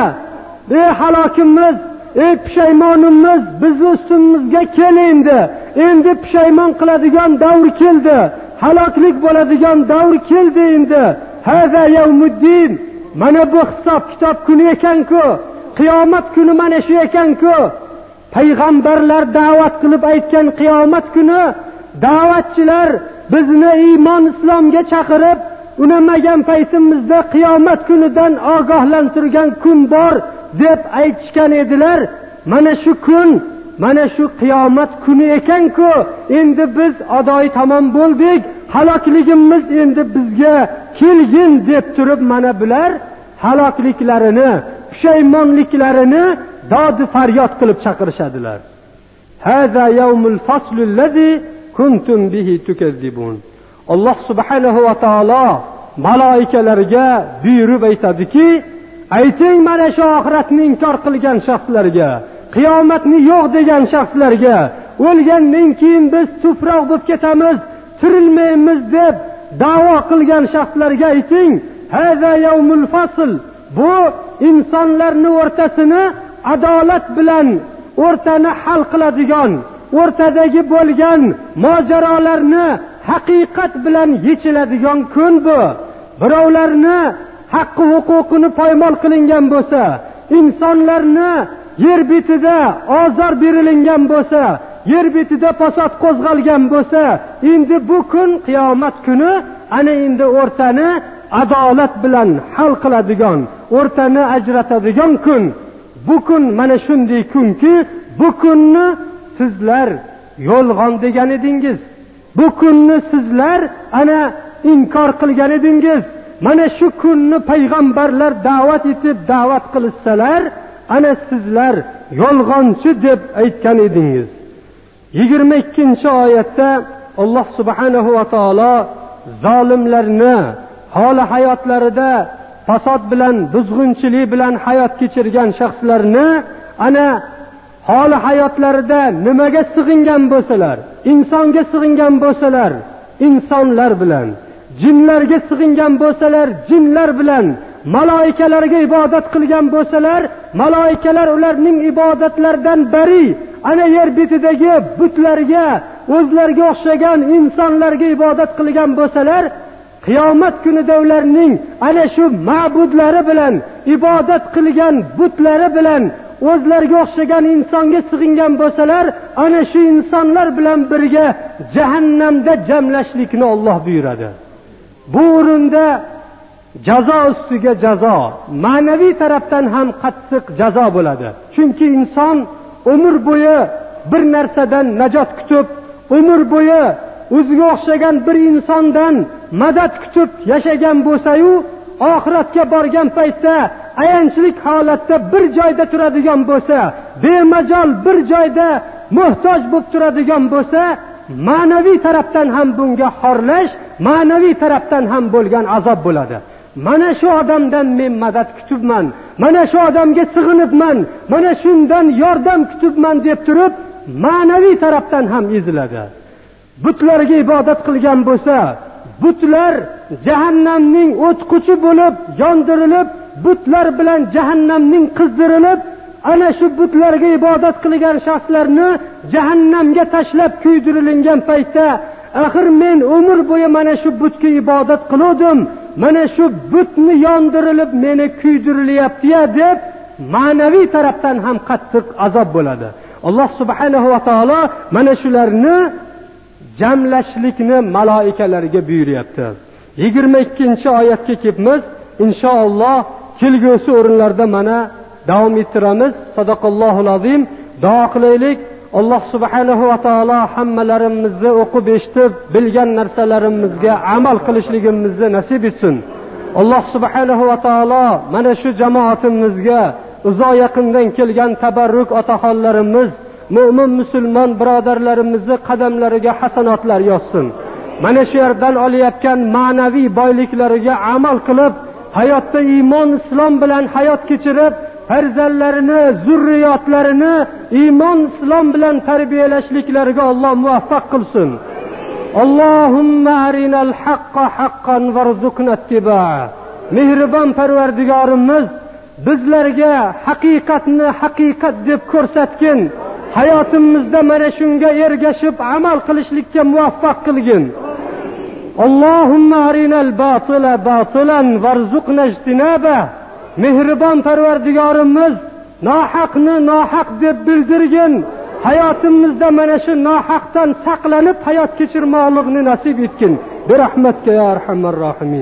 ey halokimiz, ey pushaymonimiz, bizni ustimizga kel endi. Endi pushaymon qiladigan davr keldi. Haloklik bo'ladigan davr keldi endi. Hada yawmuddin. Mana bu hisob kitob kuni ekan-ku. Qiyomat kuni mana shu ekan-ku. Payg'ambarlar da'vat qilib aytgan qiyomat kuni, da'vatchilar bizni iymon islomga chaqirib, unamagan paytimizda qiyomat kunidan ogohlantirgan kun bor deb aytishgan edilar. Mana shu kun, mana shu qiyomat kuni ekan-ku. Endi biz adoy tamom bo'ldik. Halokligimiz endi bizga kelgin deb turib mana bular halokliklarini, pushaymonliklarini dod faryod qilib chaqirishadilar. Hada yawmul faslul ladzi kuntum bihi tukazzibun. Alloh subhanahu va taolo malaikalarga buyurib aytadiki, ayting mana shu oxiratni inkor qilgan shaxslarga, qiyomatni yo'q degan shaxslarga, o'lgandan keyin biz tuproq bo'lib ketamiz, tirilmaymiz deb da'vo qilgan shaxslarga ayting, hada yawmul fasl. Bu insonlarning o'rtasini adolat bilan o'rtani hal qiladigan, o'rtadagi bo'lgan mojarolarni haqiqat bilan yechiladigan kun bu. Birovlarni haqqi huquqini poymol qilingan bo'lsa, insonlarni yer betida ozor berilingan bo'lsa, yer betida fasod qo'zg'algan bo'lsa, endi bu kun qiyomat kuni ana endi o'rtani adolat bilan hal qiladigan, o'rtani ajratadigan kun. Bu kun mana shunday kunki, bu kunni sizlar yolg'on degan edingiz. Bu kunni sizlar ana inkor qilgan edingiz. Mana shu kunni payg'ambarlar da'vat etib da'vat qilsalar, ana sizlar yolg'onchi deb aytgan edingiz. yigirma ikkinchi oyatda Alloh subhanahu va taolo zolimlarni holi hayotlarida fasod bilan, buzg'unchilik bilan hayot kechirgan shaxslarni ana holi hayotlarida nimaga sig'ingan bo'lsalar, insonga sig'ingan bo'lsalar, insonlar bilan, jinlarga sig'ingan bo'lsalar, jinlar bilan, maloikalarga ibodat qilgan bo'lsalar, maloikalar ularning ibodatlaridan bari, ana yer betidagi butlarga, o'zlariga o'xshagan insonlarga ibodat qilgan bo'lsalar, qiyomat kunida ularning ana shu ma'budlari bilan, ibodat qilgan butlari bilan o'zlariga o'xshagan insonga sig'ingan bo'lsalar, ana shu insonlar bilan birga jahannamda jamlashlikni Alloh buyuradi. Bu o'rinda jazo ustiga jazo, ma'naviy tarafdan ham qattiq jazo bo'ladi. Chunki inson umr bo'yi bir narsadan najot kutib, umr bo'yi o'ziga o'xshagan bir insondan madad kutib yashagan bo'lsa-yu, oxiratga borgan paytda ayanchlik holatda bir joyda turadigan bo'lsa, bemajol bir joyda muhtoj bo'lib turadigan bo'lsa, ma'naviy tarafdan ham bunga xorlash, ma'naviy tarafdan ham bo'lgan azob bo'ladi. Mana shu odamdan men madad kutibman, mana shu odamga sig'inibman, mana shundan yordam kutibman deb turib, ma'naviy tarafdan ham eziladi. Butlarga ibodat qilgan bo'lsa, butlar jahannamning o'tquchi bo'lib yondirilib, butlar bilan jahannamning qizdirilib, ana shu butlarga ibodat qilgan shaxslarni jahannamga tashlab kuydirilgan paytda, axir men umr bo'yi mana shu butga ibodat qildim, mana shu butni yondirilib meni kuydirilyapti-ya deb ma'naviy tarafdan ham qattiq azob bo'ladi. Alloh subhanahu va taolo mana shularni jamlashlikni maloikalarga buyuryapti. yigirma ikkinchi oyatga kelibmiz. Inshaalloh kelgusi o'rinlarda mana davom ettiramiz. Sadaqallohul azim. Duo qilaylik. Alloh subhanahu va taolo hammalarimizni o'qib eshitib bilgan narsalarimizga amal qilishligimizni nasib etsin. Alloh subhanahu va taolo mana shu jamoatimizga uzoq yaqindan kelgan tabarruk otaxonlarimiz, mo'min musulmon birodarlarimizni qadamlariga hasanotlar yozsin. Mana shu yerdan olayotgan ma'naviy boyliklariga amal qilib, hayotda iymon, islom bilan hayot kechirib, farzandlarini, zurriyotlarini iymon, islom bilan tarbiyalashliklariga Alloh muvaffaq qilsin. Allohumma arinal haqqa haqqan varzuqna ittiba'a. Mehribon Parvardigorimiz, bizlarga haqiqatni haqiqat deb ko'rsatgin. Hayotimizda mana shunga ergashib amal qilishlikka muvaffaq qilgin. Allohumma arinal batila batilan varzuqna ijtinaba. Mehribon Parvardigorimiz, nohaqni nohaq deb bildirgin. Hayotimizda mana shu nohaqdan saqlanib hayot kechirmoqlikni nasib etgin. Bi rahmatka ya arhamar rohimin.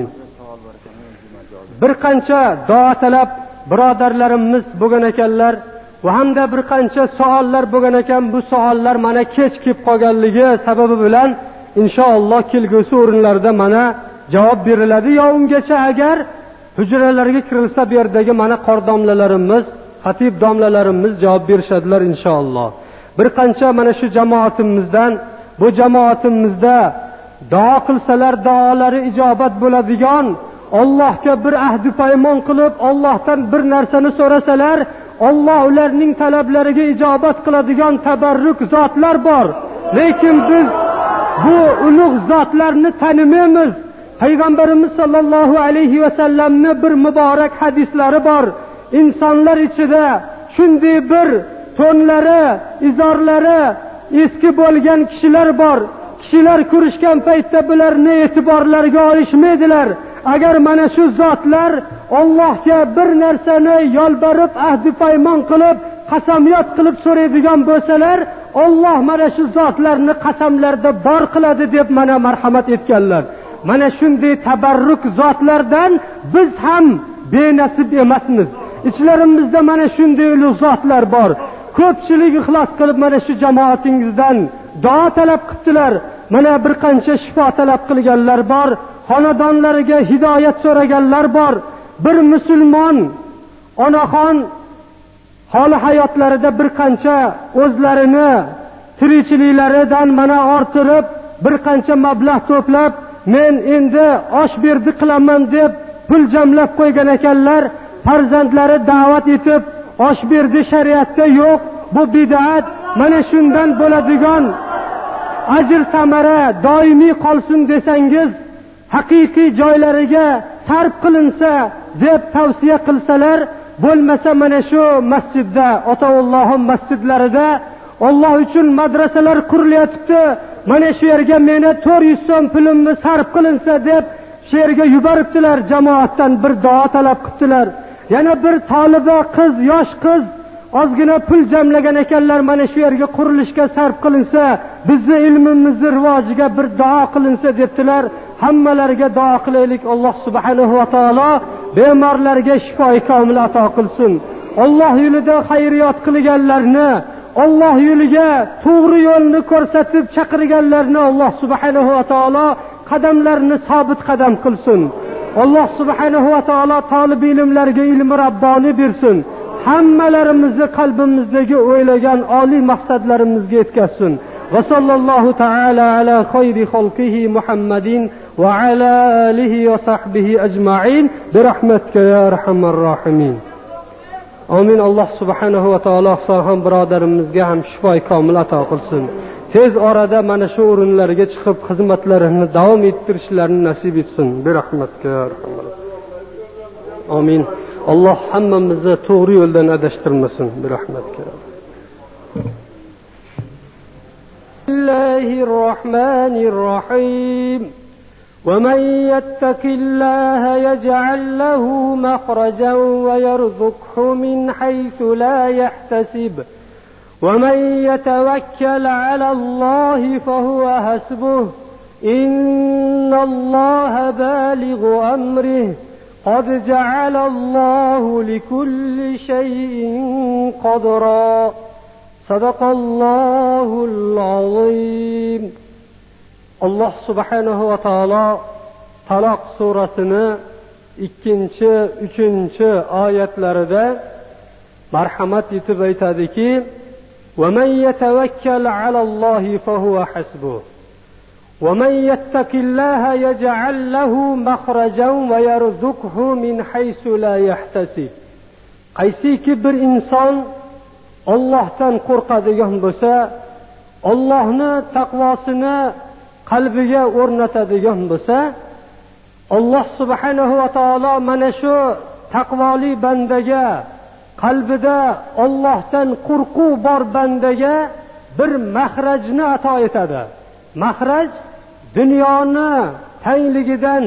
Bir qancha duo talab birodarlarimiz bo'lgan ekanlar va hamda bir qancha savollar bo'lgan ekan. Bu savollar mana kech kelib qolganligi sababi bilan inshaalloh kelgusi o'rinlarda mana javob beriladi. Yo ungacha agar hujralarga kirilsa, bu yerdagi mana qor domlalarimiz, xatib domlalarimiz javob berishadilar inshaalloh. Bir qancha mana shu jamoatimizdan, bu jamoatimizda duo qilsalar duolari ijobat bo'ladigan, Allohga bir ahdi paymon qilib, Allohdan bir narsani so'rasalar, Alloh ularning talablariga ijobat qiladigan tabarruk zotlar bor. Lekin biz bu ulug' zotlarni tanimaymiz. Payg'ambarimiz sollallohu alayhi va sallamning bir muborak hadislari bor. İnsanlar ichida shunday bir to'nlari, izorlari eski bo'lgan kishilar bor. Kishilar ko'rishgan paytda bularni e'tiborlarga olishmaydilar. Agar mana shu zotlar Allohga bir narsani yolborib, ahdi paymon qilib, qasamyod qilib so'raydigan bo'lsalar, Alloh mana shu zotlarni qasamlarda bor qiladi deb mana marhamat etganlar. Mana shunday tabarruk zotlardan biz ham benasib emasmiz. Ichlarimizda mana shunday ulug' zotlar bor. Ko'pchilik ixlos qilib mana shu jamoatingizdan duo talab qildilar. Mana bir qancha shifo talab qilganlar bor. Xonadonlariga hidoyat so'raganlar bor. Bir musulmon onaxon holi hayotlarida bir qancha o'zlarini tirikchiliklaridan mana orttirib, bir qancha mablag' to'plab, men endi osh berdi qilaman deb pul jamlab qo'ygan ekanlar. Farzandlari da'vat etib, osh berdi shariatda yo'q, bu bid'at. Mana shundan bo'ladigan ajr samara doimiy qolsin desangiz, haqiqiy joylariga sarf qilinsa deb tavsiya qilsalar, bo'lmasa mana shu masjidda, Otavullohim masjidlarida Alloh uchun madrasalar qurilyapti. Mana shu yerga meni to'rt yuz so'm pulimni sarf qilinsa deb shu yerga yuboribdilar. Jamoatdan bir duo talab qildilar. Yana bir toliba qiz, yosh qiz ozgina pul jamlagan ekanlar. Mana shu yerga qurilishga sarf qilinsa, bizning ilmimizning rivojiga bir duo qilinsa debdilar. Hammalariga duo qilaylik. Alloh subhanahu va taolo bemorlarga shifo komil ato qilsin. Alloh yo'lida xayriyat qilganlarni, Alloh yo'liga to'g'ri yo'lni ko'rsatib chaqirganlarni Alloh subhanahu va taolo qadamlarini sobit qadam qilsin. Alloh subhanahu va taolo talib ilmlarga ilm rabboni bersin. Hammalarimizni qalbimizdagi o'ylagan oliy maqsadlarimizga yetkazsin. Va sallallohu taala ala khayri xalqihi Muhammadin va ala alihi va sahbihi ajma'in bi rahmatika ya arhamar rohimin. Amin. Alloh subhanahu va taolo ham birodarimizga ham shifo komil ato qilsin. Tez orada mana shu o'rinlarga chiqib xizmatlarini davom ettirishlarini nasib etsin. Bi rahmatika ya arhamar. Amin. Alloh hammamizni to'g'ri yo'ldan adashtirmasin. Bi rahmatika. Bismillahir rohmanir rohim. ومن يتق الله يجعل له مخرجا ويرزقه من حيث لا يحتسب ومن يتوكل على الله فهو حسبه إن الله بالغ أمره قد جعل الله لكل شيء قدرا صدق الله العظيم. Alloh subhanahu va taolo Taloq surasini ikkinchi, uchinchi oyatlarida marhamat etib aytadiki: "Va man yatawakkal alallohi fahuva hasbuh. Va man yattaqillaha yaj'al lahu makhrajan va yarzuqhu min haythu la yahtasib." Qaysiki bir inson Allohdan qo'rqadigan bo'lsa, Allohni taqvosini qalbiga o'rnatadigan bo'lsa, Alloh subhanahu va taolo mana shu taqvoli bandaga, qalbida Allohdan qo'rquv bor bandaga bir mahrajni ato etadi. Mahraj dunyoni tangligidan,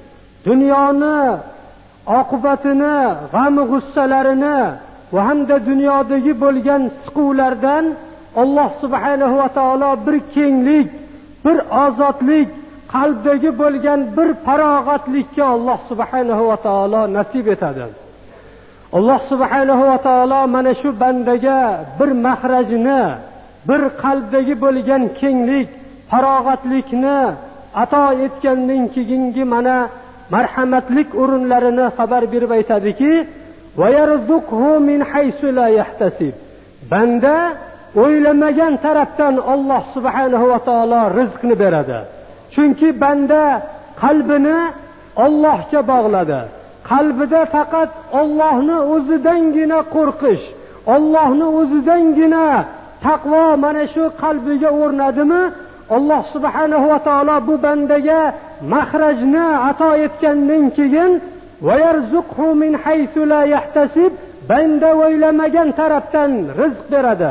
dunyoni oqibatini, g'am g'ussalarini va hamda dunyodagi bo'lgan siquvlardan Alloh subhanahu va taolo bir kenglik, bir ozodlik, qalbdagi bo'lgan bir farog'atlikka Alloh subhanahu va taolo nasib etadi. Alloh subhanahu va taolo mana shu bandaga bir mahrajni, bir qalbdagi bo'lgan kenglik, farog'atlikni ato etgandan keyingi mana marhamatlik o'rinlarini xabar berib aytadiki: "Va yarzuqhu min haythu la yahtasib." Banda o'ylamagan tarafdan Alloh subhanahu va taolo rizqni beradi. Chunki banda qalbini Allohga bog'ladi. Qalbida faqat Allohni o'zidangina qo'rqish, Allohni o'zidangina taqvo mana shu qalbiga o'rnadimi, Alloh subhanahu va taolo bu bandaga mahrajni ato etgandan keyin va yarzuqhu min haythu la yahtasib, banda o'ylamagan tarafdan rizq beradi.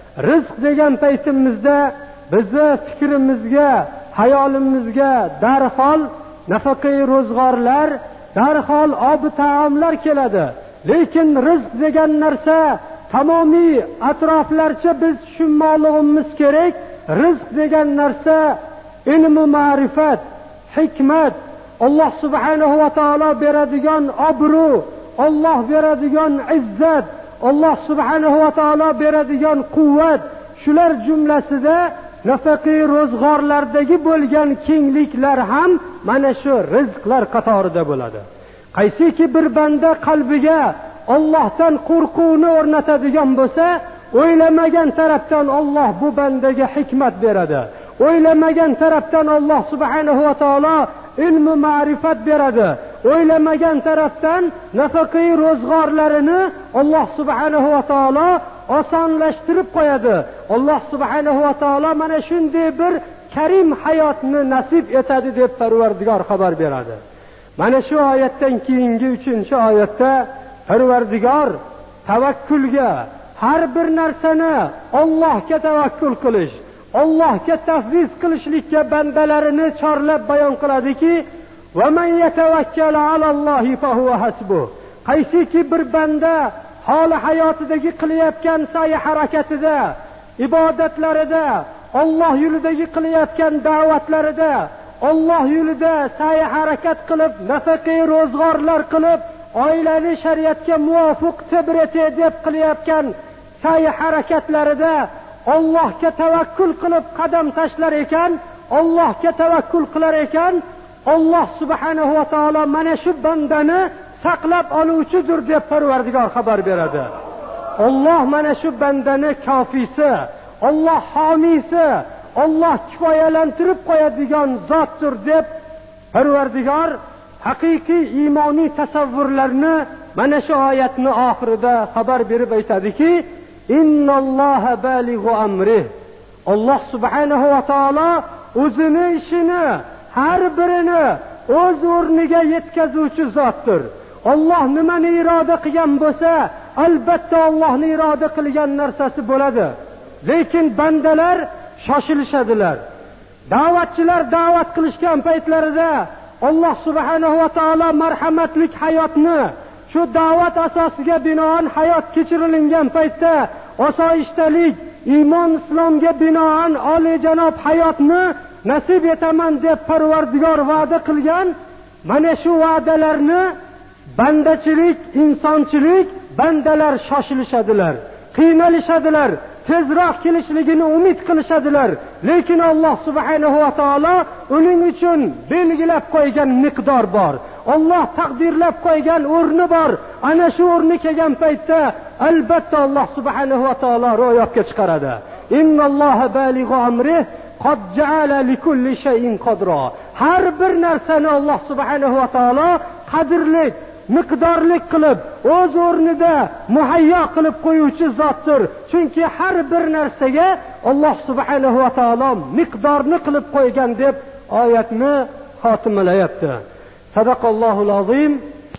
rizq degan paytimizda bizni fikrimizga, hayolimizga darhol nafaqai ro'zg'orlar, darhol ob taomlar keladi. Lekin rizq degan narsa tamomiy atroflarcha biz tushunmoqligimiz kerak. Rizq degan narsa ilm va ma'rifat, hikmat, Alloh subhanahu va taolo beradigan obro', Alloh beradigan izzat, Alloh subhanahu va taolo beradigan quvvat, shular jumlasida nafaqai ro'zg'orlardagi bo'lgan kengliklar ham mana shu rizqlar qatorida bo'ladi. Qaysiki bir banda qalbiga Allohdan qo'rquvni o'rnatadigan bo'lsa, o'ylamagan tarafdan Alloh bu bandaga hikmat beradi. O'ylamagan tarafdan Alloh subhanahu va taolo ilm va ma'rifat beradi. O'ylamagan tarafdan nafaqai ro'zg'orlarini Alloh subhanahu va taolo osonlashtirib qo'yadi. Alloh subhanahu va taolo mana shunday bir karim hayotni nasib etadi deb Parvardigor xabar beradi. Mana shu oyatdan keyingi uchinchi oyatda Parvardigor tavakkulga, har bir narsani Allohga tavakkul qilish, Allohga tafviz qilishlikka bandalarini chorlab bayon qiladiki, va man yatawakkal alallohi fa huwa hasbuh. Qaysiki bir banda holi hayotidagi qilayotgan sa'i harakatida, ibodatlarida, Alloh yo'lidagi qilayotgan da'vatlarida, Alloh yo'lida sa'i harakat qilib, nafaqai ro'zg'orlar qilib, oilani shariatga muvofiq tabrete deb qilayotgan sa'i harakatlarida Allohga tavakkul qilib qadam tashlar ekan, Allohga tavakkul qilar ekan, Alloh subhanahu va taolo mana shu bandani saqlab oluvchidir deb Parvardigor xabar beradi. Alloh mana shu bandani kofisi, Alloh homiysi, Alloh kifoyalantirib qo'yadigan zotdir deb Parvardigor haqiqiy iymoniy tasavvurlarni mana shu oyatning oxirida xabar berib aytadiki, innalloha balighu amrih. Alloh subhanahu va taolo o'zini ishini har birini o'z o'rniga yetkazuvchi zotdir. Alloh nimani iroda qilgan bo'lsa, albatta Allohning iroda qilgan narsasi bo'ladi. Lekin bandalar shoshilishadilar. Da'vatchilar da'vat qilishgan paytlarida Alloh subhanahu va taolo marhamatlik hayotni shu da'vat asosiga binoan hayot kechirilgan paytda osoyishtalik, iymon islomga binoan oliyjanob hayotni nasib etaman deb Parvardigor va'da qilgan. Mana shu va'dalarni bandachilik, insonchilik, bandalar shoshilishadilar, qiynalishadilar, tezroq kelishligini umid qilishadilar. Lekin Alloh subhanahu va taolo uning uchun belgilab qo'ygan miqdor bor. Alloh taqdirlab qo'ygan o'rni bor. Ana shu o'rni kelgan paytda albatta Alloh subhanahu va taolo ro'yobga chiqaradi. Innalloha balighu amrih qad ja'ala likulli shay'in qadra. Har bir narsani Alloh subhanahu va taolo qadrli, miqdorlik qilib, o'z o'rnida muhayyo qilib qo'yuvchi zotdir. Chunki har bir narsaga Alloh subhanahu va taolo miqdorni qilib qo'ygan deb oyatni xotimalayapti. Sadaqallohul azim.